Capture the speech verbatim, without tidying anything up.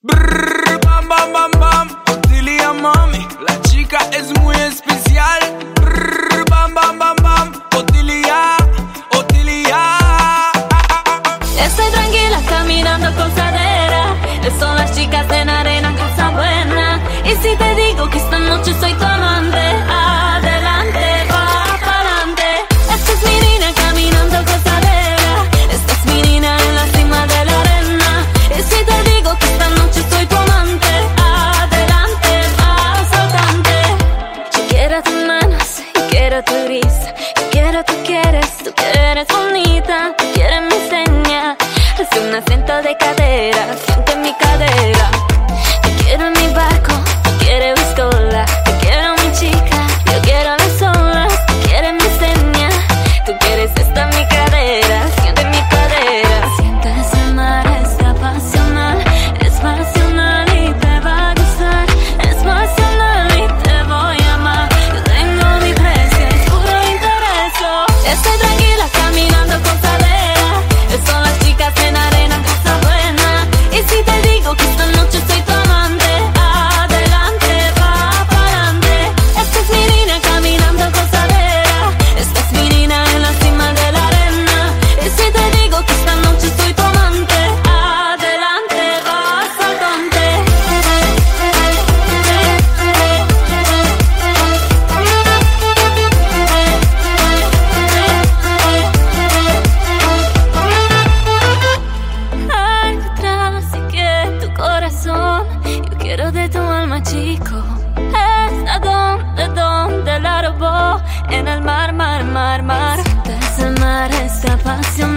Brrr, bam, bam, bam, bam. Otilia, mami, la chica es muy especial. Brrr, bam, bam, bam, bam. Otilia, Otilia. Estoy tranquila caminando con cadera. Son las chicas en arena, casa buena. Y si te digo que esta noche soy tu amante, adelante, va pa'lante. Esta es mi niña caminando con cadera. Esta es mi niña en la cima de la arena. Y si te digo que esta noche soy tu amante, adelante, va saltante. Yo quiero tus manos, yo quiero tu risa. Yo quiero, tú quieres, tú quieres bonita. Tú quieres mi seña. Hace un acento de cadera, siente mi cadera. Te quiero en mi barco, tú quieres viscola. Te quiero mi chica, yo quiero las olas. Tú quieres mi seña, tú quieres esta mi cadera. Siente mi cadera. Siente ese mar, es pasional. Es pasional y te va a gustar. Es pasional y te voy a amar. Yo tengo mi precio, es puro interés. Estoy tranquila caminando con cadera. Son las chicas en arena, casa buena. Y si te digo que esta noche soy tu amante, adelante, va pa'lante. Esta es mi niña caminando con cadera. Esta es mi niña en la cima de la arena. Y si te digo que esta noche soy tu amante, adelante, va saltante. Hay detrás y que tu corazón, yo quiero de tu alma, chico. Es a donde, donde la robó, en el mar, mar, mar, mar. Ese mar está apasionado.